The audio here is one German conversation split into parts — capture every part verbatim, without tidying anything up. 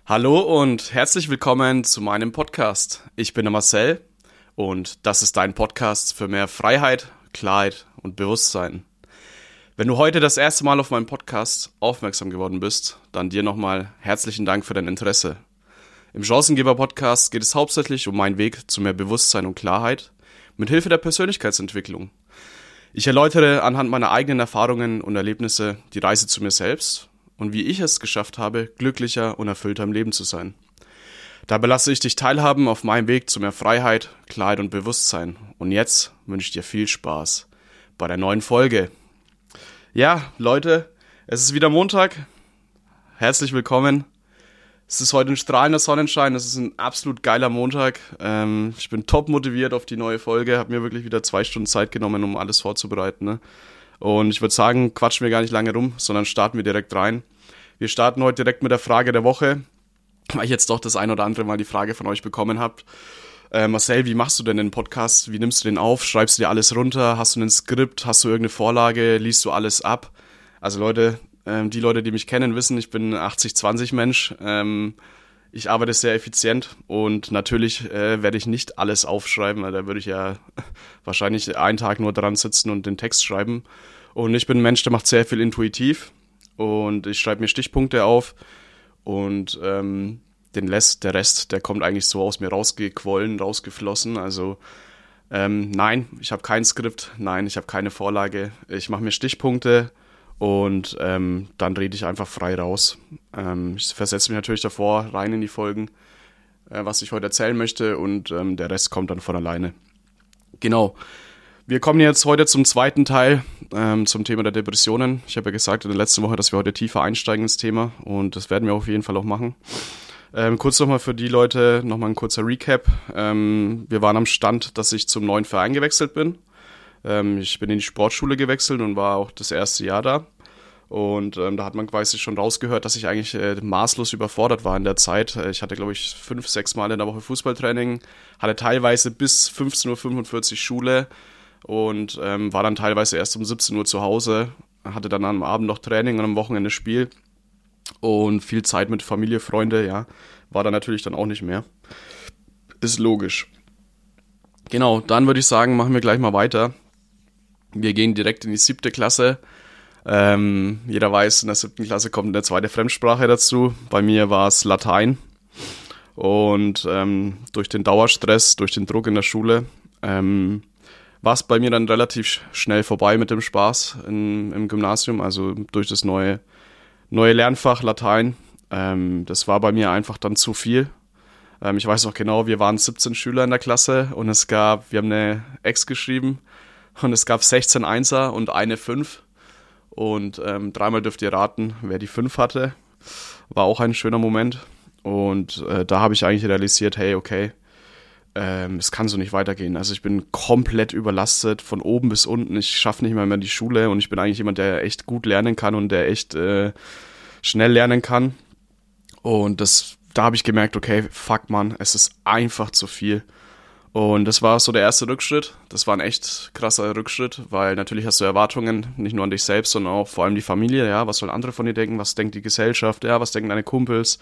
Hallo und herzlich willkommen zu meinem Podcast. Ich bin der Marcel und das ist dein Podcast für mehr Freiheit, Klarheit und Bewusstsein. Wenn du heute das erste Mal auf meinen Podcast aufmerksam geworden bist, dann dir nochmal herzlichen Dank für dein Interesse. Im Chancengeber-Podcast geht es hauptsächlich um meinen Weg zu mehr Bewusstsein und Klarheit mit Hilfe der Persönlichkeitsentwicklung. Ich erläutere anhand meiner eigenen Erfahrungen und Erlebnisse die Reise zu mir selbst und wie ich es geschafft habe, glücklicher und erfüllter im Leben zu sein. Dabei lasse ich dich teilhaben auf meinem Weg zu mehr Freiheit, Klarheit und Bewusstsein. Und jetzt wünsche ich dir viel Spaß bei der neuen Folge. Ja, Leute, es ist wieder Montag. Herzlich willkommen. Es ist heute ein strahlender Sonnenschein. Es ist ein absolut geiler Montag. Ähm, ich bin top motiviert auf die neue Folge. Habe mir wirklich wieder zwei Stunden Zeit genommen, um alles vorzubereiten, ne? Und ich würde sagen, quatschen wir gar nicht lange rum, sondern starten wir direkt rein. Wir starten heute direkt mit der Frage der Woche, weil ich jetzt doch das ein oder andere Mal die Frage von euch bekommen habe. Äh, Marcel, wie machst du denn den Podcast? Wie nimmst du den auf? Schreibst du dir alles runter? Hast du ein Skript? Hast du irgendeine Vorlage? Liest du alles ab? Also Leute, ähm, die Leute, die mich kennen, wissen, ich bin ein achtzig zwanzig Mensch. Ähm, ich arbeite sehr effizient und natürlich äh, werde ich nicht alles aufschreiben. Da würde ich ja wahrscheinlich einen Tag nur dran sitzen und den Text schreiben. Und ich bin ein Mensch, der macht sehr viel intuitiv und ich schreibe mir Stichpunkte auf und ähm, den Rest, der Rest, der kommt eigentlich so aus mir rausgequollen, rausgeflossen. Also ähm, nein, ich habe kein Skript, nein, ich habe keine Vorlage. Ich mache mir Stichpunkte und ähm, dann rede ich einfach frei raus. Ähm, ich versetze mich natürlich davor rein in die Folgen, äh, was ich heute erzählen möchte und ähm, der Rest kommt dann von alleine. Genau. Wir kommen jetzt heute zum zweiten Teil, ähm, zum Thema der Depressionen. Ich habe ja gesagt in der letzten Woche, dass wir heute tiefer einsteigen ins Thema und das werden wir auf jeden Fall auch machen. Ähm, kurz nochmal für die Leute, nochmal ein kurzer Recap. Ähm, wir waren am Stand, dass ich zum neuen Verein gewechselt bin. Ähm, ich bin in die Sportschule gewechselt und war auch das erste Jahr da. Und ähm, da hat man quasi schon rausgehört, dass ich eigentlich äh, maßlos überfordert war in der Zeit. Ich hatte, glaube ich, fünf, sechs Mal in der Woche Fußballtraining, hatte teilweise bis fünfzehn Uhr fünfundvierzig Schule und ähm, war dann teilweise erst um siebzehn Uhr zu Hause, hatte dann am Abend noch Training und am Wochenende Spiel und viel Zeit mit Familie, Freunde, ja, war dann natürlich dann auch nicht mehr. Ist logisch. Genau, dann würde ich sagen, machen wir gleich mal weiter. Wir gehen direkt in die siebte Klasse. Ähm, jeder weiß, in der siebten Klasse kommt eine zweite Fremdsprache dazu. Bei mir war es Latein. Und ähm, durch den Dauerstress, durch den Druck in der Schule, ähm, war es bei mir dann relativ schnell vorbei mit dem Spaß in, im Gymnasium. Also durch das neue, neue Lernfach Latein. Ähm, das war bei mir einfach dann zu viel. Ähm, ich weiß noch genau, wir waren siebzehn Schüler in der Klasse und es gab, wir haben eine Ex geschrieben und es gab sechzehn Einser und eine fünf. Und ähm, dreimal dürft ihr raten, wer die fünf hatte. War auch ein schöner Moment. Und äh, da habe ich eigentlich realisiert, hey, okay, ähm, es kann so nicht weitergehen. Also ich bin komplett überlastet, von oben bis unten. Ich schaffe nicht mal mehr die Schule und ich bin eigentlich jemand, der echt gut lernen kann und der echt äh, schnell lernen kann. Und das, da habe ich gemerkt, okay, fuck man, es ist einfach zu viel. Und das war so der erste Rückschritt. Das war ein echt krasser Rückschritt, weil natürlich hast du Erwartungen, nicht nur an dich selbst, sondern auch vor allem die Familie. Ja, was sollen andere von dir denken? Was denkt die Gesellschaft? Ja, was denken deine Kumpels?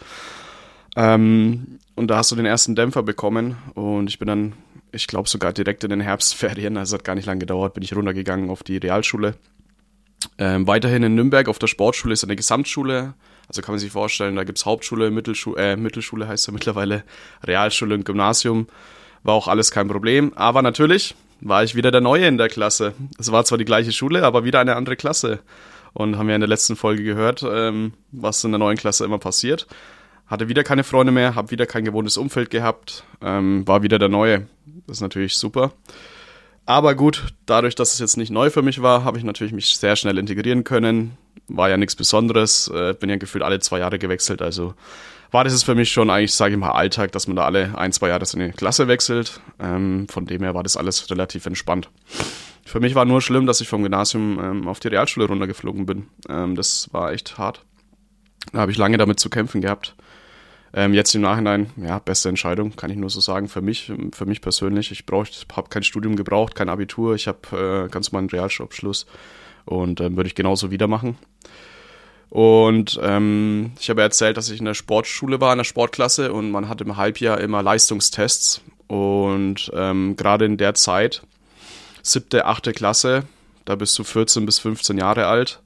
Ähm, und da hast du den ersten Dämpfer bekommen. Und ich bin dann, ich glaube sogar direkt in den Herbstferien, also hat gar nicht lange gedauert, bin ich runtergegangen auf die Realschule. Ähm, weiterhin in Nürnberg auf der Sportschule ist eine Gesamtschule. Also kann man sich vorstellen, da gibt es Hauptschule, Mittelschule, äh, Mittelschule heißt ja mittlerweile, Realschule und Gymnasium. War auch alles kein Problem, aber natürlich war ich wieder der Neue in der Klasse. Es war zwar die gleiche Schule, aber wieder eine andere Klasse. Und haben wir in der letzten Folge gehört, ähm, was in der neuen Klasse immer passiert. Hatte wieder keine Freunde mehr, habe wieder kein gewohntes Umfeld gehabt, ähm, war wieder der Neue. Das ist natürlich super. Aber gut, dadurch, dass es jetzt nicht neu für mich war, habe ich natürlich mich sehr schnell integrieren können. War ja nichts Besonderes, äh, bin ja gefühlt alle zwei Jahre gewechselt, also war das ist für mich schon eigentlich, sage ich mal, Alltag, dass man da alle ein, zwei Jahre seine Klasse wechselt. Ähm, von dem her war das alles relativ entspannt. Für mich war nur schlimm, dass ich vom Gymnasium ähm, auf die Realschule runtergeflogen bin. Ähm, das war echt hart. Da habe ich lange damit zu kämpfen gehabt. Ähm, jetzt im Nachhinein, ja, beste Entscheidung, kann ich nur so sagen, für mich, für mich persönlich. Ich habe kein Studium gebraucht, kein Abitur. Ich habe äh, ganz normalen Realschulabschluss und ähm, würde ich genauso wieder machen. Und ähm, ich habe erzählt, dass ich in der Sportschule war, in der Sportklasse, und man hat im Halbjahr immer Leistungstests. Und ähm, gerade in der Zeit, siebte, achte Klasse, da bist du vierzehn bis fünfzehn Jahre alt,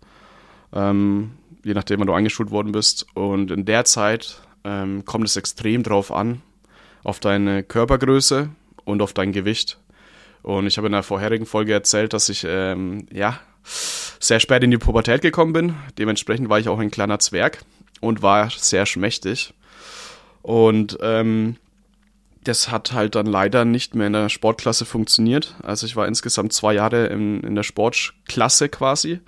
ähm, je nachdem, wann du eingeschult worden bist. Und in der Zeit ähm, kommt es extrem drauf an, auf deine Körpergröße und auf dein Gewicht. Und ich habe in der vorherigen Folge erzählt, dass ich ähm, ja sehr spät in die Pubertät gekommen bin. Dementsprechend war ich auch ein kleiner Zwerg und war sehr schmächtig. Und ähm, das hat halt dann leider nicht mehr in der Sportklasse funktioniert. Also ich war insgesamt zwei Jahre in, in der Sportklasse quasi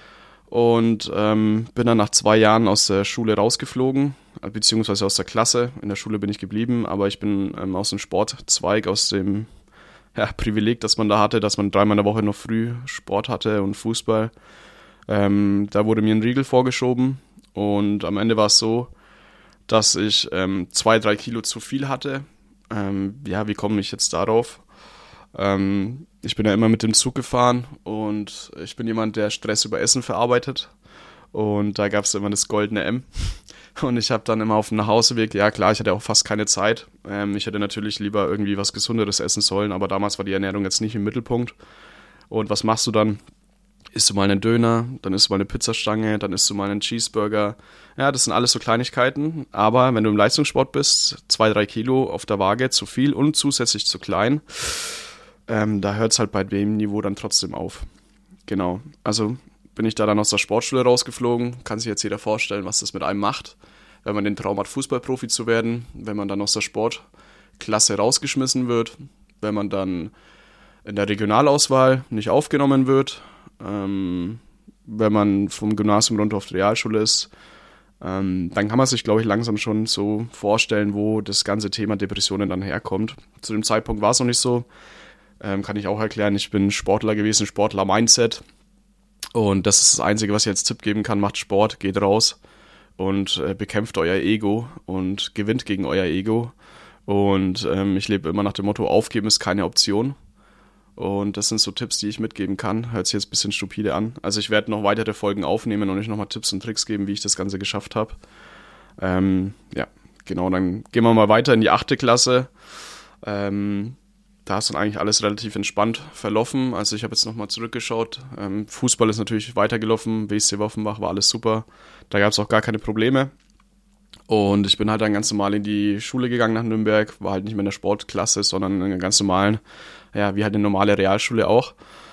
und ähm, bin dann nach zwei Jahren aus der Schule rausgeflogen, beziehungsweise aus der Klasse. In der Schule bin ich geblieben, aber ich bin ähm, aus dem Sportzweig, aus dem ja, Privileg, das man da hatte, dass man dreimal in der Woche noch früh Sport hatte und Fußball. Ähm, da wurde mir ein Riegel vorgeschoben und am Ende war es so, dass ich ähm, zwei, drei Kilo zu viel hatte. Ähm, ja, wie komme ich jetzt darauf? Ähm, ich bin ja immer mit dem Zug gefahren und ich bin jemand, der Stress über Essen verarbeitet. Und da gab es immer das goldene M. Und ich habe dann immer auf dem Nachhauseweg, ja klar, ich hatte auch fast keine Zeit. Ähm, ich hätte natürlich lieber irgendwie was Gesunderes essen sollen, aber damals war die Ernährung jetzt nicht im Mittelpunkt. Und was machst du dann? Isst du mal einen Döner, dann isst du mal eine Pizzastange, dann isst du mal einen Cheeseburger. Ja, das sind alles so Kleinigkeiten, aber wenn du im Leistungssport bist, zwei, drei Kilo auf der Waage, zu viel und zusätzlich zu klein, ähm, da hört es halt bei dem Niveau dann trotzdem auf. Genau, also bin ich da dann aus der Sportschule rausgeflogen, kann sich jetzt jeder vorstellen, was das mit einem macht, wenn man den Traum hat, Fußballprofi zu werden, wenn man dann aus der Sportklasse rausgeschmissen wird, wenn man dann in der Regionalauswahl nicht aufgenommen wird, ähm, wenn man vom Gymnasium runter auf die Realschule ist, ähm, dann kann man sich, glaube ich, langsam schon so vorstellen, wo das ganze Thema Depressionen dann herkommt. Zu dem Zeitpunkt war es noch nicht so, ähm, kann ich auch erklären, ich bin Sportler gewesen, Sportler-Mindset. Und das ist das Einzige, was ich als Tipp geben kann. Macht Sport, geht raus und äh, bekämpft euer Ego und gewinnt gegen euer Ego. Und ähm, ich lebe immer nach dem Motto, aufgeben ist keine Option. Und das sind so Tipps, die ich mitgeben kann. Hört sich jetzt ein bisschen stupide an. Also ich werde noch weitere Folgen aufnehmen und euch nochmal Tipps und Tricks geben, wie ich das Ganze geschafft habe. Ähm, ja, genau, dann gehen wir mal weiter in die achte Klasse. Ähm, Da ist dann eigentlich alles relativ entspannt verlaufen. Also ich habe jetzt nochmal zurückgeschaut. Ähm, Fußball ist natürlich weitergelaufen. W S C Offenbach war alles super. Da gab es auch gar keine Probleme. Und ich bin halt dann ganz normal in die Schule gegangen nach Nürnberg. War halt nicht mehr in der Sportklasse, sondern in einer ganz normalen, ja, wie halt eine normale Realschule auch.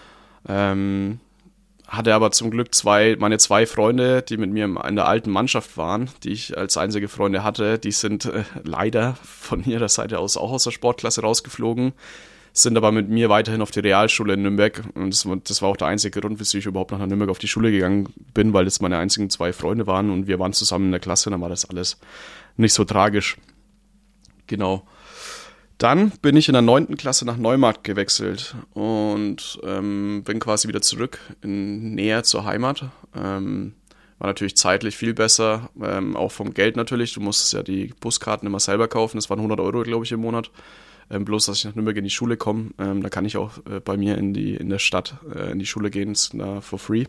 Ähm, hatte aber zum Glück zwei, meine zwei Freunde, die mit mir in der alten Mannschaft waren, die ich als einzige Freunde hatte, die sind äh, leider von ihrer Seite aus auch aus der Sportklasse rausgeflogen, sind aber mit mir weiterhin auf die Realschule in Nürnberg und das, das war auch der einzige Grund, wieso ich überhaupt nach Nürnberg auf die Schule gegangen bin, weil das meine einzigen zwei Freunde waren und wir waren zusammen in der Klasse, dann war das alles nicht so tragisch. Genau. Dann bin ich in der neunten Klasse nach Neumarkt gewechselt und ähm, bin quasi wieder zurück, in, näher zur Heimat. Ähm, war natürlich zeitlich viel besser, ähm, auch vom Geld natürlich. Du musstest ja die Buskarten immer selber kaufen, das waren hundert Euro, glaube ich, im Monat. Ähm, bloß, dass ich nach Nürnberg in die Schule komme, ähm, da kann ich auch äh, bei mir in, die, in der Stadt äh, in die Schule gehen, ist da for free.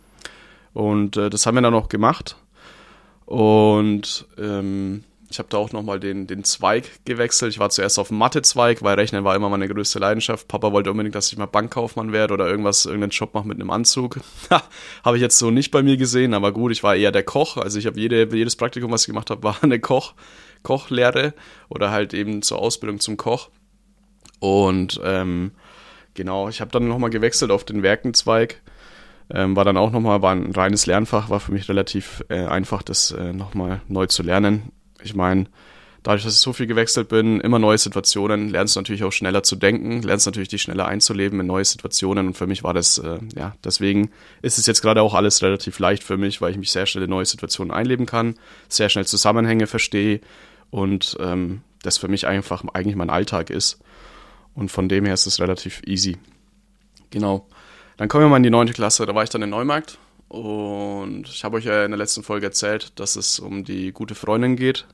Und äh, das haben wir dann auch gemacht. Und ähm, ich habe da auch nochmal den, den Zweig gewechselt. Ich war zuerst auf dem Mathe-Zweig, weil Rechnen war immer meine größte Leidenschaft. Papa wollte unbedingt, dass ich mal Bankkaufmann werde oder irgendwas, irgendeinen Job mache mit einem Anzug. Habe ich jetzt so nicht bei mir gesehen, aber gut, ich war eher der Koch. Also ich habe jede, jedes Praktikum, was ich gemacht habe, war eine Koch, Kochlehre oder halt eben zur Ausbildung zum Koch. Und ähm, genau, ich habe dann nochmal gewechselt auf den Werkenzweig. Ähm, war dann auch nochmal, war ein reines Lernfach, war für mich relativ äh, einfach, das äh, nochmal neu zu lernen. Ich meine, dadurch, dass ich so viel gewechselt bin, immer neue Situationen, lernst du natürlich auch schneller zu denken, lernst natürlich dich schneller einzuleben in neue Situationen und für mich war das, äh, ja, deswegen ist es jetzt gerade auch alles relativ leicht für mich, weil ich mich sehr schnell in neue Situationen einleben kann, sehr schnell Zusammenhänge verstehe und ähm, das für mich einfach eigentlich mein Alltag ist und von dem her ist es relativ easy. Genau. Dann kommen wir mal in die neunte Klasse, da war ich dann in Neumarkt und ich habe euch ja in der letzten Folge erzählt, dass es um die gute Freundin geht.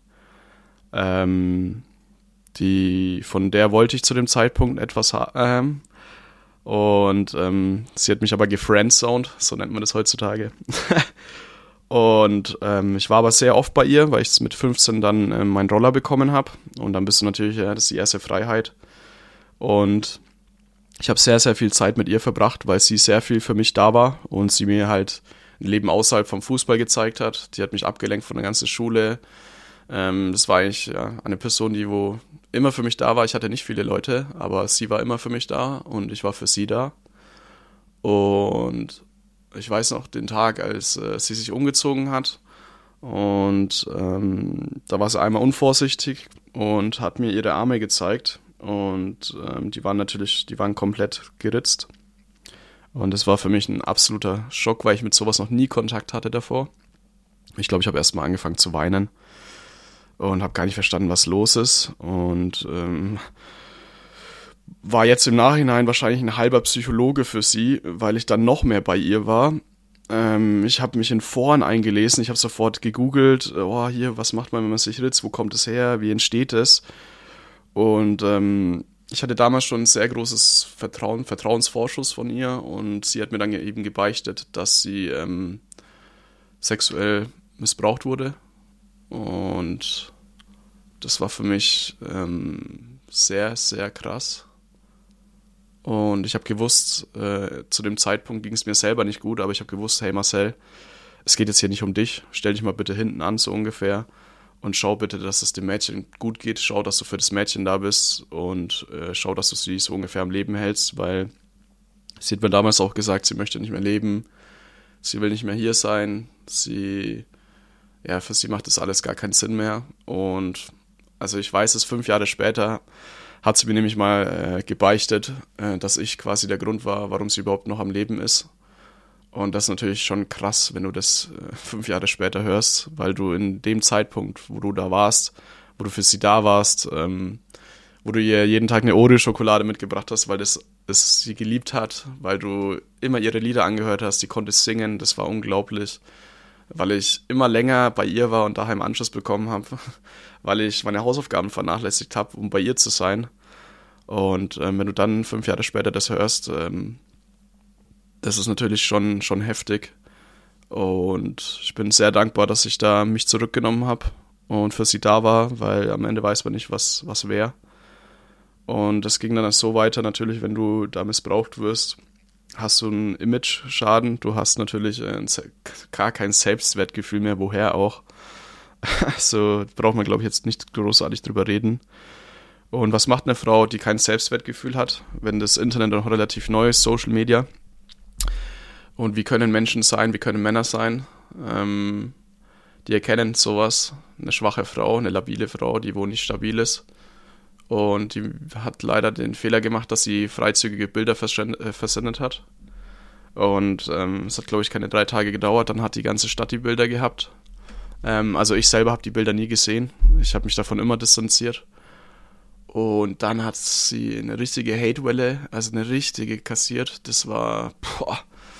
Ähm, die, von der wollte ich zu dem Zeitpunkt etwas haben und ähm, sie hat mich aber gefriendzoned, so nennt man das heutzutage. Und ähm, ich war aber sehr oft bei ihr, weil ich mit fünfzehn dann äh, meinen Roller bekommen habe. Und dann bist du natürlich, ja, das ist die erste Freiheit. Und ich habe sehr, sehr viel Zeit mit ihr verbracht, weil sie sehr viel für mich da war und sie mir halt ein Leben außerhalb vom Fußball gezeigt hat. Die hat mich abgelenkt von der ganzen Schule. Ähm, das war eigentlich ja, eine Person, die wo immer für mich da war. Ich hatte nicht viele Leute, aber sie war immer für mich da und ich war für sie da. Und ich weiß noch den Tag, als äh, sie sich umgezogen hat und ähm, da war sie einmal unvorsichtig und hat mir ihre Arme gezeigt und ähm, die waren natürlich, die waren komplett geritzt und das war für mich ein absoluter Schock, weil ich mit sowas noch nie Kontakt hatte davor. Ich glaube, ich habe erst mal angefangen zu weinen und habe gar nicht verstanden, was los ist und ähm, war jetzt im Nachhinein wahrscheinlich ein halber Psychologe für sie, weil ich dann noch mehr bei ihr war. Ähm, ich habe mich in Foren eingelesen, ich habe sofort gegoogelt, oh, hier, was macht man, wenn man sich ritzt, wo kommt es her, wie entsteht es? Und ähm, ich hatte damals schon ein sehr großes Vertrauen, Vertrauensvorschuss von ihr und sie hat mir dann eben gebeichtet, dass sie ähm, sexuell missbraucht wurde. Und das war für mich ähm, sehr, sehr krass. Und ich habe gewusst, äh, zu dem Zeitpunkt ging es mir selber nicht gut, aber ich habe gewusst, hey Marcel, es geht jetzt hier nicht um dich, stell dich mal bitte hinten an, so ungefähr, und schau bitte, dass es dem Mädchen gut geht, schau, dass du für das Mädchen da bist und äh, schau, dass du sie so ungefähr am Leben hältst, weil sie hat mir damals auch gesagt, sie möchte nicht mehr leben, sie will nicht mehr hier sein, sie, ja, für sie macht das alles gar keinen Sinn mehr und also ich weiß es, fünf Jahre später hat sie mir nämlich mal äh, gebeichtet, äh, dass ich quasi der Grund war, warum sie überhaupt noch am Leben ist. Und das ist natürlich schon krass, wenn du das äh, fünf Jahre später hörst, weil du in dem Zeitpunkt, wo du da warst, wo du für sie da warst, ähm, wo du ihr jeden Tag eine Oreo-Schokolade mitgebracht hast, weil das, das sie geliebt hat, weil du immer ihre Lieder angehört hast, die konnte singen, das war unglaublich, weil ich immer länger bei ihr war und daheim Anschluss bekommen habe, weil ich meine Hausaufgaben vernachlässigt habe, um bei ihr zu sein. Und ähm, wenn du dann fünf Jahre später das hörst, ähm, das ist natürlich schon, schon heftig. Und ich bin sehr dankbar, dass ich da mich zurückgenommen habe und für sie da war, weil am Ende weiß man nicht, was, was wäre. Und das ging dann so weiter, natürlich, wenn du da missbraucht wirst, hast du einen Image-Schaden, du hast natürlich äh, gar kein Selbstwertgefühl mehr, woher auch. Also braucht man, glaube ich, jetzt nicht großartig drüber reden. Und was macht eine Frau, die kein Selbstwertgefühl hat, wenn das Internet noch relativ neu ist, Social Media? Und wie können Menschen sein, wie können Männer sein? Ähm, die erkennen sowas, eine schwache Frau, eine labile Frau, die wohl nicht stabil ist. Und die hat leider den Fehler gemacht, dass sie freizügige Bilder versendet hat. Und ähm, es hat, glaube ich, keine drei Tage gedauert. Dann hat die ganze Stadt die Bilder gehabt. Ähm, also ich selber habe die Bilder nie gesehen. Ich habe mich davon immer distanziert. Und dann hat sie eine richtige Hatewelle, also eine richtige kassiert. Das war boah,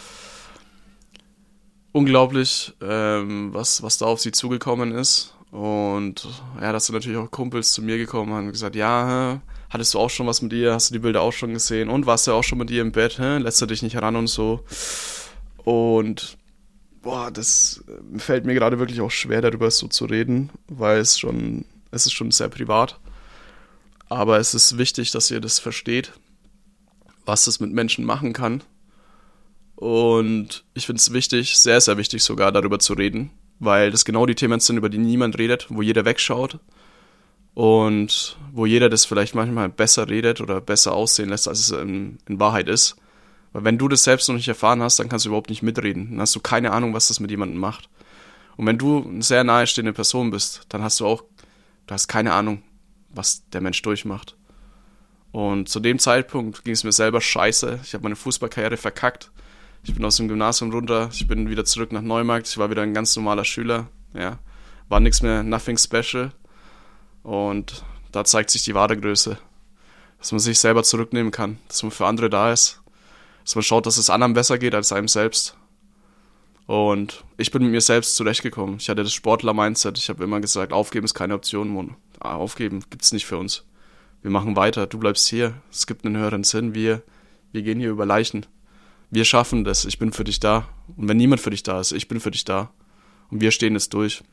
unglaublich, ähm, was, was da auf sie zugekommen ist. Und ja, da sind natürlich auch Kumpels zu mir gekommen und haben gesagt, ja, hä, hattest du auch schon was mit ihr? Hast du die Bilder auch schon gesehen? Und warst du auch schon mit ihr im Bett? Hä? Lässt du dich nicht heran und so? Und boah, das fällt mir gerade wirklich auch schwer, darüber so zu reden, weil es schon, es ist schon sehr privat. Aber es ist wichtig, dass ihr das versteht, was das mit Menschen machen kann. Und ich finde es wichtig, sehr, sehr wichtig sogar, darüber zu reden, weil das genau die Themen sind, über die niemand redet, wo jeder wegschaut und wo jeder das vielleicht manchmal besser redet oder besser aussehen lässt, als es in, in Wahrheit ist. Weil wenn du das selbst noch nicht erfahren hast, dann kannst du überhaupt nicht mitreden. Dann hast du keine Ahnung, was das mit jemandem macht. Und wenn du eine sehr nahestehende Person bist, dann hast du auch, du hast keine Ahnung, was der Mensch durchmacht. Und zu dem Zeitpunkt ging es mir selber scheiße. Ich habe meine Fußballkarriere verkackt. Ich bin aus dem Gymnasium runter, ich bin wieder zurück nach Neumarkt, ich war wieder ein ganz normaler Schüler, ja, war nichts mehr, nothing special und da zeigt sich die wahre Größe, dass man sich selber zurücknehmen kann, dass man für andere da ist, dass man schaut, dass es anderen besser geht als einem selbst und ich bin mit mir selbst zurechtgekommen, ich hatte das Sportler-Mindset, ich habe immer gesagt, aufgeben ist keine Option, aufgeben gibt's nicht für uns, wir machen weiter, du bleibst hier, es gibt einen höheren Sinn, wir, wir gehen hier über Leichen. Wir schaffen das, ich bin für dich da. Und wenn niemand für dich da ist, ich bin für dich da. und wir stehen es durch.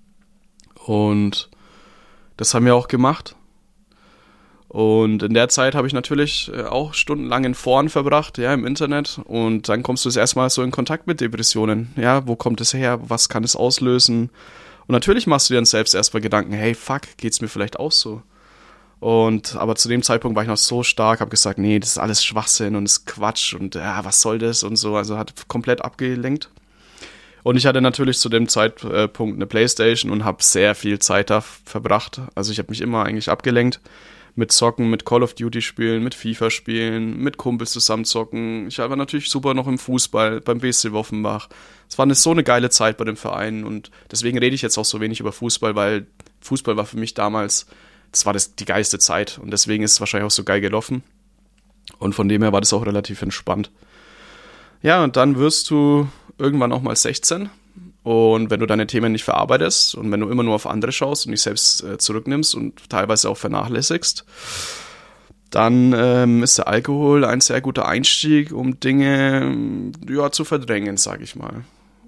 Und das haben wir auch gemacht. Und in der Zeit habe ich natürlich auch stundenlang in Foren verbracht, ja, im Internet. Und dann kommst du das erste Mal so in Kontakt mit Depressionen. Ja, wo kommt es her? Was kann es auslösen? Und natürlich machst du dir dann selbst erstmal Gedanken, hey, fuck, geht's mir vielleicht auch so? Und, aber zu dem Zeitpunkt war ich noch so stark, habe gesagt, nee, das ist alles Schwachsinn und ist Quatsch und ja, was soll das und so. Also hat komplett abgelenkt. Und ich hatte natürlich zu dem Zeitpunkt eine Playstation und habe sehr viel Zeit da verbracht. Also ich habe mich immer eigentlich abgelenkt. Mit Zocken, mit Call of Duty spielen, mit FIFA spielen, mit Kumpels zusammen zocken. Ich war natürlich super noch im Fußball, beim W S C Woffenbach. Es war eine, so eine geile Zeit bei dem Verein und deswegen rede ich jetzt auch so wenig über Fußball, weil Fußball war für mich damals, das war das, die geilste Zeit und deswegen ist es wahrscheinlich auch so geil gelaufen. Und von dem her war das auch relativ entspannt. Ja, und dann wirst du irgendwann auch mal sechzehn. Und wenn du deine Themen nicht verarbeitest und wenn du immer nur auf andere schaust und dich selbst äh, zurücknimmst und teilweise auch vernachlässigst, dann ähm, ist der Alkohol ein sehr guter Einstieg, um Dinge ja, zu verdrängen, sage ich mal.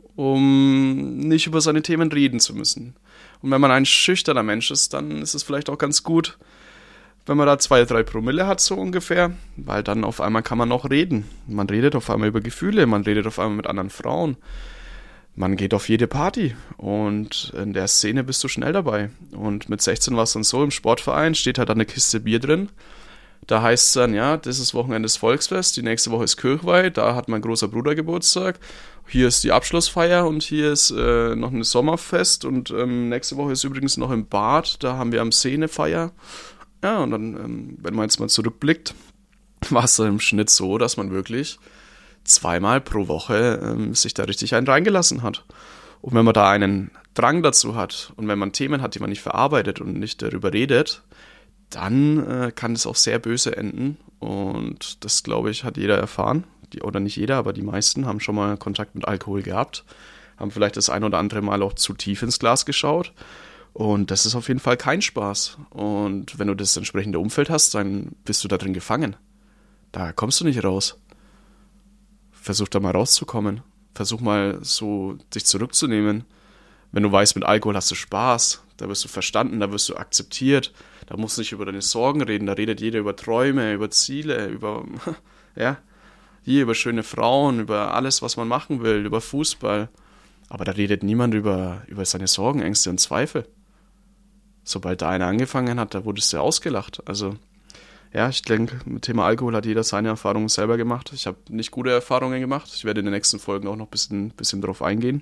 Um nicht über seine Themen reden zu müssen. Und wenn man ein schüchterner Mensch ist, dann ist es vielleicht auch ganz gut, wenn man da zwei, drei Promille hat, so ungefähr, weil dann auf einmal kann man auch reden. Man redet auf einmal über Gefühle, man redet auf einmal mit anderen Frauen. Man geht auf jede Party und in der Szene bist du schnell dabei. Und mit sechzehn war es dann so, im Sportverein steht halt dann eine Kiste Bier drin. Da heißt es dann, ja, das ist Wochenende des Volksfest, die nächste Woche ist Kirchweih, da hat mein großer Bruder Geburtstag. Hier ist die Abschlussfeier und hier ist äh, noch ein Sommerfest und ähm, nächste Woche ist übrigens noch im Bad, da haben wir am See eine Feier. Ja, und dann, ähm, wenn man jetzt mal zurückblickt, war es dann im Schnitt so, dass man wirklich zweimal pro Woche ähm, sich da richtig einen reingelassen hat. Und wenn man da einen Drang dazu hat und wenn man Themen hat, die man nicht verarbeitet und nicht darüber redet, dann äh, kann es auch sehr böse enden. Und das, glaube ich, hat jeder erfahren. Die, oder nicht jeder, aber die meisten haben schon mal Kontakt mit Alkohol gehabt, haben vielleicht das ein oder andere Mal auch zu tief ins Glas geschaut. Und das ist auf jeden Fall kein Spaß. Und wenn du das entsprechende Umfeld hast, dann bist du da drin gefangen. Da kommst du nicht raus. Versuch da mal rauszukommen. Versuch mal so, dich zurückzunehmen. Wenn du weißt, mit Alkohol hast du Spaß, da wirst du verstanden, da wirst du akzeptiert. Da musst du nicht über deine Sorgen reden, da redet jeder über Träume, über Ziele, über, ja, hier über schöne Frauen, über alles, was man machen will, über Fußball. Aber da redet niemand über, über seine Sorgen, Ängste und Zweifel. Sobald da einer angefangen hat, da wurdest du ausgelacht. Also, ja, ich denke, mit Thema Alkohol hat jeder seine Erfahrungen selber gemacht. Ich habe nicht gute Erfahrungen gemacht. Ich werde in den nächsten Folgen auch noch ein bisschen, bisschen drauf eingehen.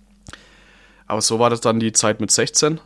Aber so war das dann die Zeit mit sechzehn.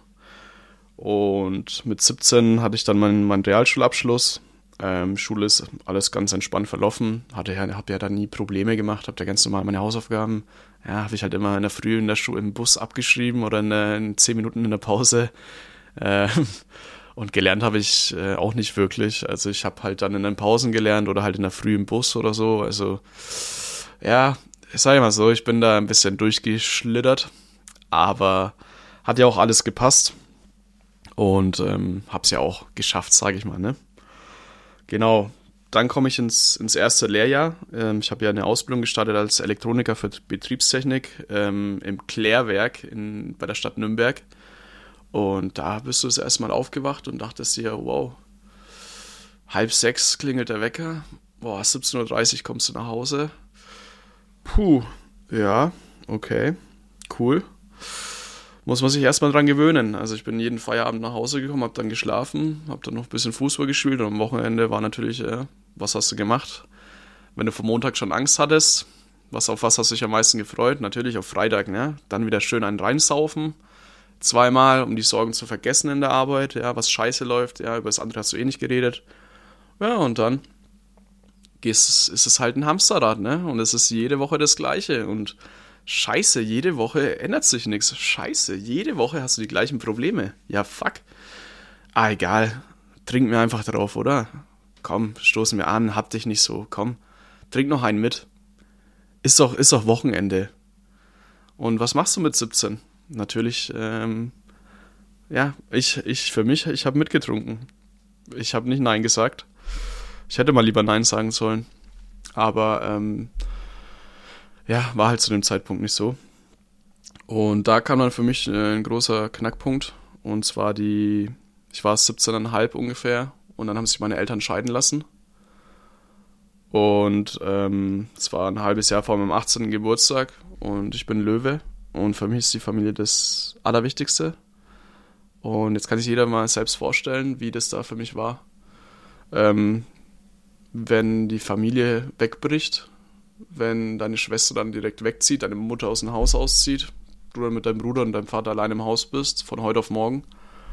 Und mit siebzehn hatte ich dann meinen, meinen Realschulabschluss. Ähm, Schule ist alles ganz entspannt verlaufen. Hatte ja, habe ja dann nie Probleme gemacht, habe ja ganz normal meine Hausaufgaben. Ja, habe ich halt immer in der Früh in der Schule im Bus abgeschrieben oder in, der, in zehn Minuten in der Pause. Äh, Und gelernt habe ich äh, auch nicht wirklich. Also ich habe halt dann in den Pausen gelernt oder halt in der Früh im Bus oder so. Also ja, ich sage mal so, ich bin da ein bisschen durchgeschlittert. Aber hat ja auch alles gepasst. Und ähm, habe es ja auch geschafft, sage ich mal, ne? Genau, dann komme ich ins, ins erste Lehrjahr. Ähm, ich habe ja eine Ausbildung gestartet als Elektroniker für Betriebstechnik ähm, im Klärwerk in, bei der Stadt Nürnberg. Und da bist du das erste Mal aufgewacht und dachtest dir, wow, halb sechs klingelt der Wecker, boah, siebzehn Uhr dreißig kommst du nach Hause. Puh, ja, okay, cool. Muss man sich erstmal dran gewöhnen. Also ich bin jeden Feierabend nach Hause gekommen, hab dann geschlafen, hab dann noch ein bisschen Fußball gespielt und am Wochenende war natürlich, äh, was hast du gemacht? Wenn du vom Montag schon Angst hattest, was auf was hast du dich am meisten gefreut? Natürlich auf Freitag, ne? Dann wieder schön einen reinsaufen. Zweimal, um die Sorgen zu vergessen in der Arbeit, ja, was scheiße läuft, ja, über das andere hast du eh nicht geredet. Ja, und dann ist, ist es halt ein Hamsterrad, ne? Und es ist jede Woche das Gleiche. Und scheiße, jede Woche ändert sich nichts. Scheiße, jede Woche hast du die gleichen Probleme. Ja, fuck. Ah, egal. Trink mir einfach drauf, oder? Komm, stoßen wir an, hab dich nicht so, komm. Trink noch einen mit. Ist doch, ist doch Wochenende. Und was machst du mit siebzehn? Natürlich, ähm, ja, ich, ich für mich, ich habe mitgetrunken. Ich habe nicht Nein gesagt. Ich hätte mal lieber Nein sagen sollen. Aber, ähm, ja, war halt zu dem Zeitpunkt nicht so. Und da kam dann für mich äh, ein großer Knackpunkt. Und zwar die, ich war siebzehn Komma fünf ungefähr. Und dann haben sich meine Eltern scheiden lassen. Und ähm, es war ein halbes Jahr vor meinem achtzehnten Geburtstag. Und ich bin Löwe. Und für mich ist die Familie das Allerwichtigste. Und jetzt kann sich jeder mal selbst vorstellen, wie das da für mich war. Ähm, wenn die Familie wegbricht, wenn deine Schwester dann direkt wegzieht, deine Mutter aus dem Haus auszieht, du dann mit deinem Bruder und deinem Vater allein im Haus bist, von heute auf morgen.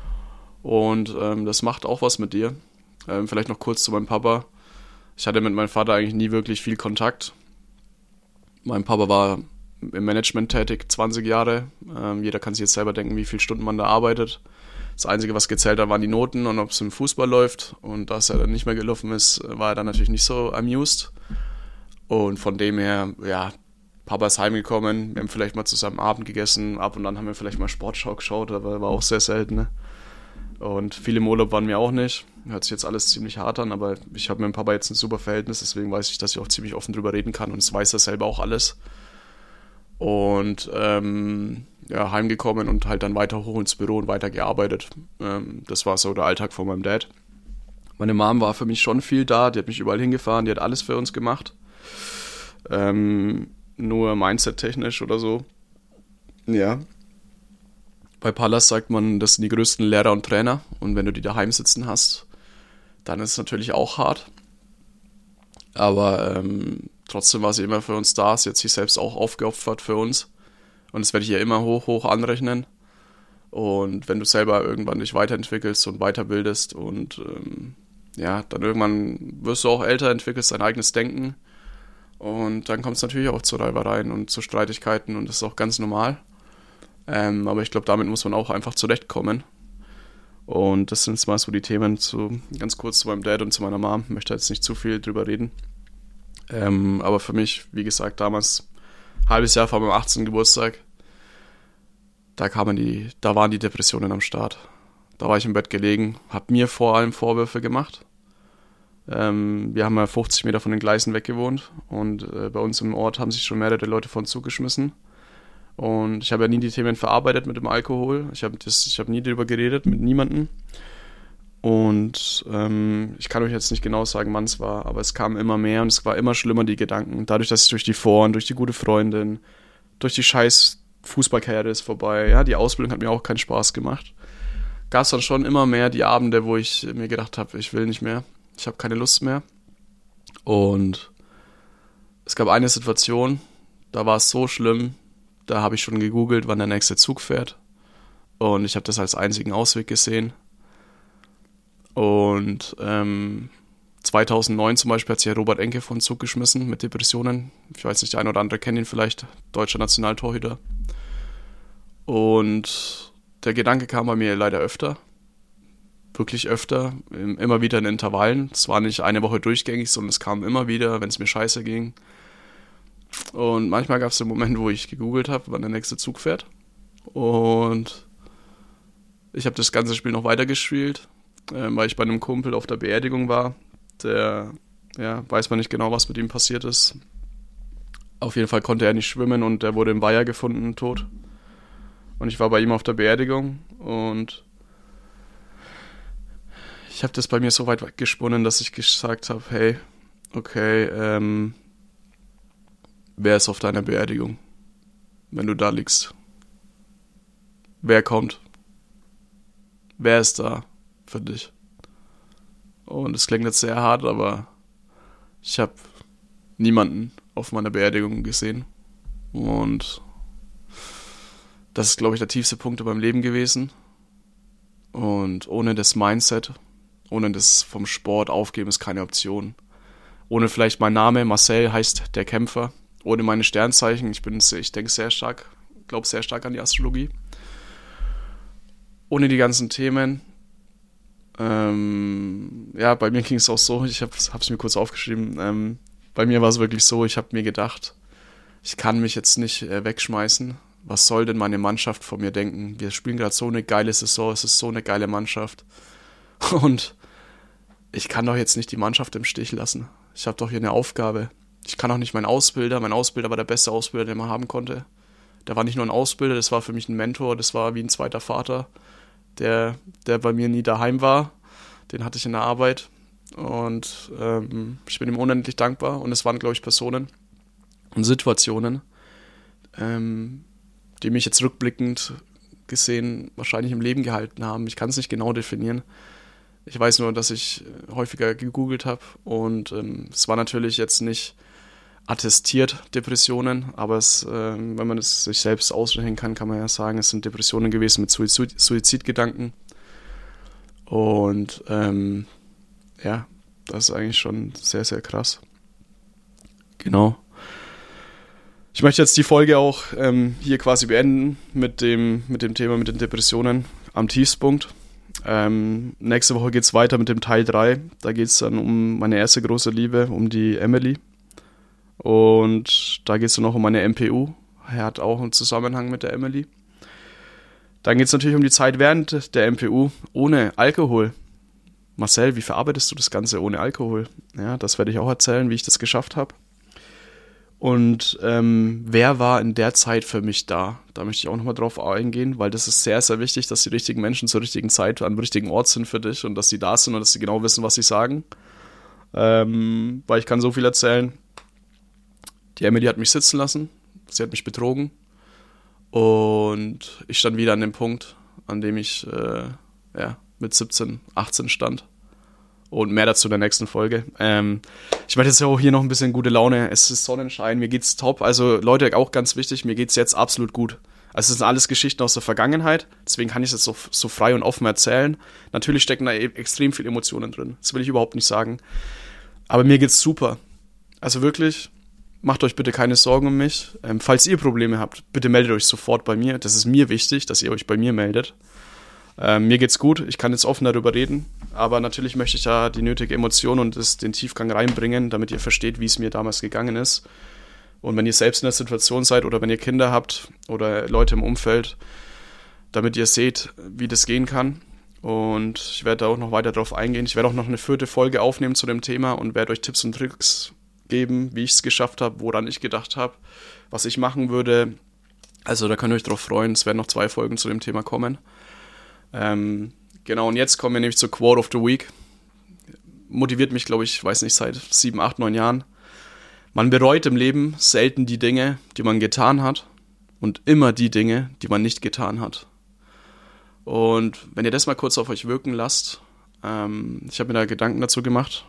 Und ähm, das macht auch was mit dir. Ähm, vielleicht noch kurz zu meinem Papa. Ich hatte mit meinem Vater eigentlich nie wirklich viel Kontakt. Mein Papa war im Management tätig, zwanzig Jahre. Ähm, jeder kann sich jetzt selber denken, wie viele Stunden man da arbeitet. Das Einzige, was gezählt hat, waren die Noten und ob es im Fußball läuft. Und da es ja dann nicht mehr gelaufen ist, war er dann natürlich nicht so amused. Und von dem her, ja, Papa ist heimgekommen, wir haben vielleicht mal zusammen Abend gegessen, ab und dann haben wir vielleicht mal Sportschau geschaut, aber war auch sehr selten. Ne? Und viel im Urlaub waren wir auch nicht. Hört sich jetzt alles ziemlich hart an, aber ich habe mit dem Papa jetzt ein super Verhältnis, deswegen weiß ich, dass ich auch ziemlich offen drüber reden kann und es weiß er selber auch alles. Und ähm, ja, heimgekommen und halt dann weiter hoch ins Büro und weiter gearbeitet. Ähm, das war so der Alltag von meinem Dad. Meine Mom war für mich schon viel da, die hat mich überall hingefahren, die hat alles für uns gemacht. Ähm, nur Mindset-technisch oder so. Ja. Bei Pallas sagt man, das sind die größten Lehrer und Trainer. Und wenn du die daheim sitzen hast, dann ist es natürlich auch hart. Aber ähm, trotzdem war sie immer für uns da. Sie hat sich selbst auch aufgeopfert für uns. Und das werde ich ihr immer hoch, hoch anrechnen. Und wenn du selber irgendwann dich weiterentwickelst und weiterbildest und ähm, ja, dann irgendwann wirst du auch älter, entwickelst dein eigenes Denken. Und dann kommt es natürlich auch zu Reibereien und zu Streitigkeiten und das ist auch ganz normal. Ähm, aber ich glaube, damit muss man auch einfach zurechtkommen. Und das sind jetzt mal so die Themen zu, ganz kurz zu meinem Dad und zu meiner Mom. Ich möchte jetzt nicht zu viel drüber reden. Ähm, aber für mich, wie gesagt, damals, ein halbes Jahr vor meinem achtzehnten Geburtstag, da kamen die, da waren die Depressionen am Start. Da war ich im Bett gelegen, habe mir vor allem Vorwürfe gemacht. Ähm, wir haben ja fünfzig Meter von den Gleisen weg gewohnt und äh, bei uns im Ort haben sich schon mehrere Leute von zugeschmissen. Und ich habe ja nie die Themen verarbeitet mit dem Alkohol. Ich habe ich hab nie darüber geredet, mit niemandem. Und ähm, ich kann euch jetzt nicht genau sagen, wann es war, aber es kam immer mehr und es war immer schlimmer, die Gedanken. Dadurch, dass ich durch die Foren, durch die gute Freundin, durch die scheiß Fußballkarriere ist vorbei, ja, die Ausbildung hat mir auch keinen Spaß gemacht. Gab es dann schon immer mehr die Abende, wo ich mir gedacht habe, ich will nicht mehr. Ich habe keine Lust mehr. Und es gab eine Situation, da war es so schlimm, da habe ich schon gegoogelt, wann der nächste Zug fährt. Und ich habe das als einzigen Ausweg gesehen. Und ähm, zweitausendneun zum Beispiel hat sich ja Robert Enke von Zug geschmissen mit Depressionen. Ich weiß nicht, der eine oder andere kennt ihn vielleicht, deutscher Nationaltorhüter. Und der Gedanke kam bei mir leider öfter. Wirklich öfter, immer wieder in Intervallen. Es war nicht eine Woche durchgängig, sondern es kam immer wieder, wenn es mir scheiße ging. Und manchmal gab es den Moment, wo ich gegoogelt habe, wann der nächste Zug fährt. Und ich habe das ganze Spiel noch weitergespielt, äh, weil ich bei einem Kumpel auf der Beerdigung war. Der, ja, weiß man nicht genau, was mit ihm passiert ist. Auf jeden Fall konnte er nicht schwimmen und er wurde im Weiher gefunden, tot. Und ich war bei ihm auf der Beerdigung und ich habe das bei mir so weit gesponnen, dass ich gesagt habe, hey, okay, ähm, wer ist auf deiner Beerdigung, wenn du da liegst? Wer kommt? Wer ist da für dich? Und es klingt jetzt sehr hart, aber ich habe niemanden auf meiner Beerdigung gesehen. Und das ist, glaube ich, der tiefste Punkt in meinem Leben gewesen. Und ohne das Mindset, ohne das vom Sport aufgeben, ist keine Option. Ohne vielleicht mein Name, Marcel heißt der Kämpfer. Ohne meine Sternzeichen, ich bin, ich denke sehr stark, glaube sehr stark an die Astrologie. Ohne die ganzen Themen. Ähm, ja, bei mir ging es auch so, ich habe es mir kurz aufgeschrieben, ähm, bei mir war es wirklich so, ich habe mir gedacht, ich kann mich jetzt nicht äh, wegschmeißen. Was soll denn meine Mannschaft von mir denken? Wir spielen gerade so eine geile Saison, es ist so eine geile Mannschaft. Und ich kann doch jetzt nicht die Mannschaft im Stich lassen. Ich habe doch hier eine Aufgabe. Ich kann auch nicht meinen Ausbilder, mein Ausbilder war der beste Ausbilder, den man haben konnte. der war nicht nur ein Ausbilder, das war für mich ein Mentor, das war wie ein zweiter Vater, der, der bei mir nie daheim war. Den hatte ich in der Arbeit und ähm, ich bin ihm unendlich dankbar. Und es waren, glaube ich, Personen und Situationen, ähm, die mich jetzt rückblickend gesehen wahrscheinlich im Leben gehalten haben. Ich kann es nicht genau definieren. Ich weiß nur, dass ich häufiger gegoogelt habe und ähm, es war natürlich jetzt nicht attestiert Depressionen, aber es, äh, wenn man es sich selbst ausrechnen kann, kann man ja sagen, es sind Depressionen gewesen mit Suizid- Suizidgedanken. Und ähm, ja, das ist eigentlich schon sehr, sehr krass. Genau. Ich möchte jetzt die Folge auch ähm, hier quasi beenden mit dem, mit dem Thema mit den Depressionen am Tiefspunkt. Ähm, nächste Woche geht es weiter mit dem Teil drei. Da geht es dann um meine erste große Liebe, um die Emily. Und da geht es dann noch um meine M P U. Er hat auch einen Zusammenhang mit der Emily. Dann geht es natürlich um die Zeit während der M P U ohne Alkohol. Marcel, wie verarbeitest du das Ganze ohne Alkohol? Ja, das werde ich auch erzählen, wie ich das geschafft habe. Und ähm, wer war in der Zeit für mich da? Da möchte ich auch nochmal drauf eingehen, weil das ist sehr, sehr wichtig, dass die richtigen Menschen zur richtigen Zeit am richtigen Ort sind für dich und dass sie da sind und dass sie genau wissen, was sie sagen. Ähm, weil ich kann so viel erzählen. Die Emily hat mich sitzen lassen, sie hat mich betrogen und ich stand wieder an dem Punkt, an dem ich äh, ja, mit siebzehn, achtzehn stand. Und mehr dazu in der nächsten Folge. Ähm, ich möchte jetzt auch hier noch ein bisschen gute Laune. Es ist Sonnenschein, mir geht's top. Also Leute, auch ganz wichtig, mir geht's jetzt absolut gut. Also es sind alles Geschichten aus der Vergangenheit, deswegen kann ich es jetzt so, so frei und offen erzählen. Natürlich stecken da e- extrem viele Emotionen drin, das will ich überhaupt nicht sagen. Aber mir geht's super. Also wirklich, macht euch bitte keine Sorgen um mich. Ähm, falls ihr Probleme habt, bitte meldet euch sofort bei mir. Das ist mir wichtig, dass ihr euch bei mir meldet. Ähm, mir geht's gut, ich kann jetzt offen darüber reden, aber natürlich möchte ich da die nötige Emotion und das, den Tiefgang reinbringen, damit ihr versteht, wie es mir damals gegangen ist. Und wenn ihr selbst in der Situation seid oder wenn ihr Kinder habt oder Leute im Umfeld, damit ihr seht, wie das gehen kann. Und ich werde da auch noch weiter drauf eingehen. Ich werde auch noch eine vierte Folge aufnehmen zu dem Thema und werde euch Tipps und Tricks geben, wie ich es geschafft habe, woran ich gedacht habe, was ich machen würde. Also da könnt ihr euch drauf freuen, es werden noch zwei Folgen zu dem Thema kommen. Ähm, genau, und jetzt kommen wir nämlich zur Quote of the Week. Motiviert mich, glaube ich, weiß nicht, seit sieben, acht, neun Jahren. Man bereut im Leben selten die Dinge, die man getan hat und immer die Dinge, die man nicht getan hat. Und wenn ihr das mal kurz auf euch wirken lasst, ähm, ich habe mir da Gedanken dazu gemacht.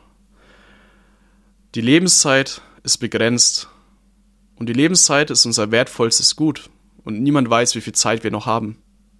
Die Lebenszeit ist begrenzt und die Lebenszeit ist unser wertvollstes Gut und niemand weiß, wie viel Zeit wir noch haben.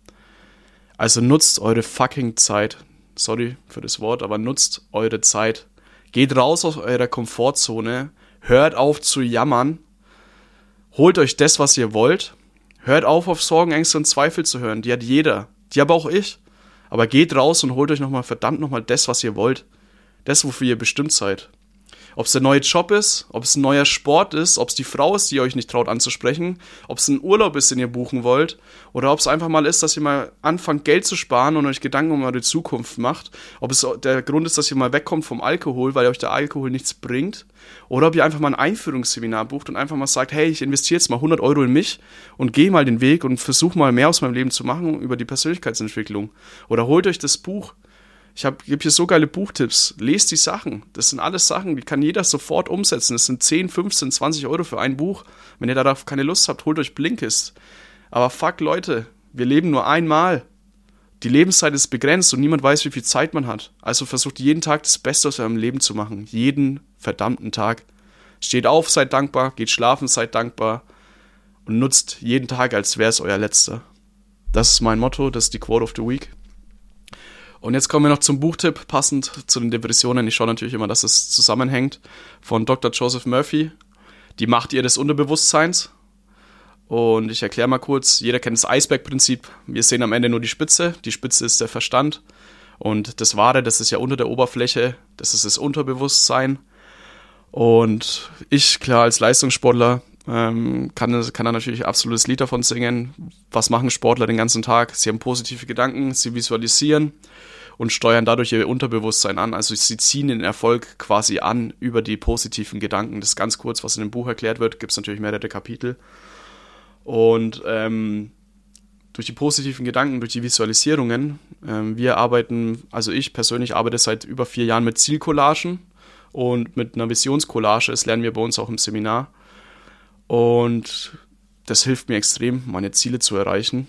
Also nutzt eure fucking Zeit. Sorry für das Wort, aber nutzt eure Zeit. Geht raus aus eurer Komfortzone. Hört auf zu jammern. Holt euch das, was ihr wollt. Hört auf, auf Sorgen, Ängste und Zweifel zu hören. Die hat jeder. Die habe auch ich. Aber geht raus und holt euch nochmal verdammt nochmal das, was ihr wollt. Das, wofür ihr bestimmt seid. Ob es der neue Job ist, ob es ein neuer Sport ist, ob es die Frau ist, die ihr euch nicht traut anzusprechen, ob es ein Urlaub ist, den ihr buchen wollt, oder ob es einfach mal ist, dass ihr mal anfangt, Geld zu sparen und euch Gedanken um eure Zukunft macht, ob es der Grund ist, dass ihr mal wegkommt vom Alkohol, weil euch der Alkohol nichts bringt, oder ob ihr einfach mal ein Einführungsseminar bucht und einfach mal sagt, hey, ich investiere jetzt mal hundert Euro in mich und gehe mal den Weg und versuche mal mehr aus meinem Leben zu machen über die Persönlichkeitsentwicklung. Oder holt euch das Buch. Ich gebe hier so geile Buchtipps. Lest die Sachen. Das sind alles Sachen, die kann jeder sofort umsetzen. Das sind zehn, fünfzehn, zwanzig Euro für ein Buch. Wenn ihr darauf keine Lust habt, holt euch Blinkist. Aber fuck, Leute, wir leben nur einmal. Die Lebenszeit ist begrenzt und niemand weiß, wie viel Zeit man hat. Also versucht jeden Tag das Beste aus eurem Leben zu machen. Jeden verdammten Tag. Steht auf, seid dankbar. Geht schlafen, seid dankbar. Und nutzt jeden Tag, als wäre es euer letzter. Das ist mein Motto. Das ist die Quote of the Week. Und jetzt kommen wir noch zum Buchtipp, passend zu den Depressionen. Ich schaue natürlich immer, dass es zusammenhängt. Von Doktor Joseph Murphy. Die Macht ihres Unterbewusstseins. Und ich erkläre mal kurz. Jeder kennt das Eisbergprinzip. Wir sehen am Ende nur die Spitze. Die Spitze ist der Verstand. Und das Wahre, das ist ja unter der Oberfläche. Das ist das Unterbewusstsein. Und ich, klar, als Leistungssportler, ähm, kann, kann da natürlich absolutes Lied davon singen. Was machen Sportler den ganzen Tag? Sie haben positive Gedanken, sie visualisieren und steuern dadurch ihr Unterbewusstsein an. Also sie ziehen den Erfolg quasi an über die positiven Gedanken. Das ist ganz kurz, was in dem Buch erklärt wird. Gibt es natürlich mehrere Kapitel. Und ähm, durch die positiven Gedanken, durch die Visualisierungen, ähm, wir arbeiten, also ich persönlich arbeite seit über vier Jahren mit Zielcollagen und mit einer Visionscollage. Das lernen wir bei uns auch im Seminar. Und das hilft mir extrem, meine Ziele zu erreichen.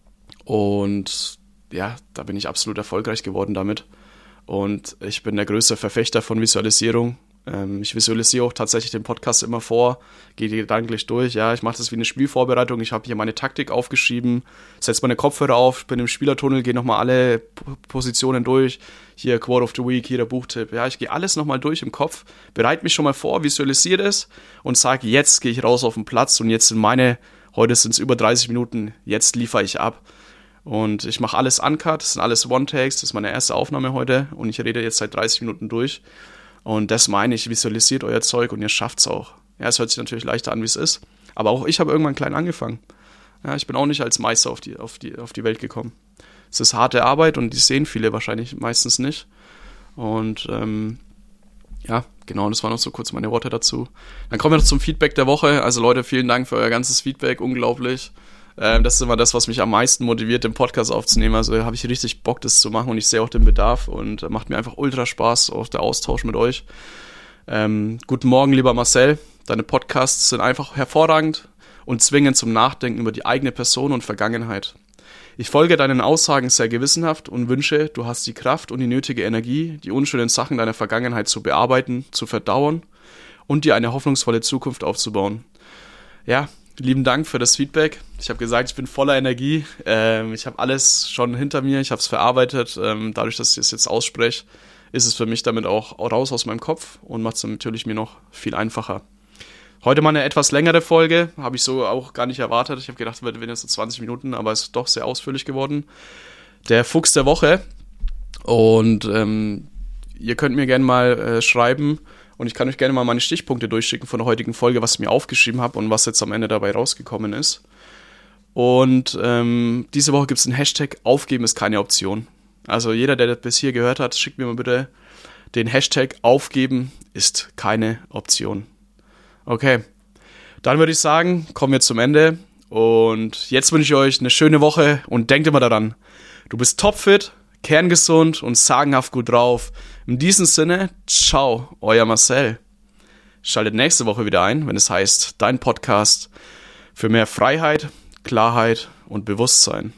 Und ja, da bin ich absolut erfolgreich geworden damit. Und ich bin der größte Verfechter von Visualisierung. Ähm, ich visualisiere auch tatsächlich den Podcast immer vor, gehe gedanklich durch. Ja, ich mache das wie eine Spielvorbereitung. Ich habe hier meine Taktik aufgeschrieben, setze meine Kopfhörer auf, bin im Spielertunnel, gehe nochmal alle P- Positionen durch. Hier Quote of the Week, hier der Buchtipp. Ja, ich gehe alles nochmal durch im Kopf, bereite mich schon mal vor, visualisiere es und sage, jetzt gehe ich raus auf den Platz und jetzt sind meine, heute sind es über dreißig Minuten, jetzt liefere ich ab. Und ich mache alles uncut, das sind alles One-Takes, das ist meine erste Aufnahme heute und ich rede jetzt seit dreißig Minuten durch. Und das meine ich, visualisiert euer Zeug und ihr schafft es auch. Ja, es hört sich natürlich leichter an, wie es ist, aber auch ich habe irgendwann klein angefangen. Ja, ich bin auch nicht als Meister auf die, auf die, auf die Welt gekommen. Es ist harte Arbeit und die sehen viele wahrscheinlich meistens nicht. Und ähm, ja, genau, das waren noch so kurz meine Worte dazu. Dann kommen wir noch zum Feedback der Woche. Also Leute, vielen Dank für euer ganzes Feedback, unglaublich. Das ist immer das, was mich am meisten motiviert, den Podcast aufzunehmen. Also habe ich richtig Bock, das zu machen und ich sehe auch den Bedarf und macht mir einfach ultra Spaß, auch der Austausch mit euch. Ähm, guten Morgen, lieber Marcel. Deine Podcasts sind einfach hervorragend und zwingen zum Nachdenken über die eigene Person und Vergangenheit. Ich folge deinen Aussagen sehr gewissenhaft und wünsche, du hast die Kraft und die nötige Energie, die unschönen Sachen deiner Vergangenheit zu bearbeiten, zu verdauern und dir eine hoffnungsvolle Zukunft aufzubauen. Ja, lieben Dank für das Feedback. Ich habe gesagt, ich bin voller Energie. Ähm, ich habe alles schon hinter mir. Ich habe es verarbeitet. Ähm, dadurch, dass ich es jetzt ausspreche, ist es für mich damit auch raus aus meinem Kopf und macht es natürlich mir noch viel einfacher. Heute mal eine etwas längere Folge. Habe ich so auch gar nicht erwartet. Ich habe gedacht, es werden jetzt so zwanzig Minuten, aber es ist doch sehr ausführlich geworden. Der Fuchs der Woche. Und ähm, ihr könnt mir gerne mal äh, schreiben, und ich kann euch gerne mal meine Stichpunkte durchschicken von der heutigen Folge, was ich mir aufgeschrieben habe und was jetzt am Ende dabei rausgekommen ist. Und ähm, diese Woche gibt es einen Hashtag, Aufgeben ist keine Option. Also jeder, der das bis hier gehört hat, schickt mir mal bitte den Hashtag, Aufgeben ist keine Option. Okay, dann würde ich sagen, kommen wir zum Ende. Und jetzt wünsche ich euch eine schöne Woche und denkt immer daran, du bist topfit, kerngesund und sagenhaft gut drauf. In diesem Sinne, ciao, euer Marcel. Schaltet nächste Woche wieder ein, wenn es heißt, dein Podcast für mehr Freiheit, Klarheit und Bewusstsein.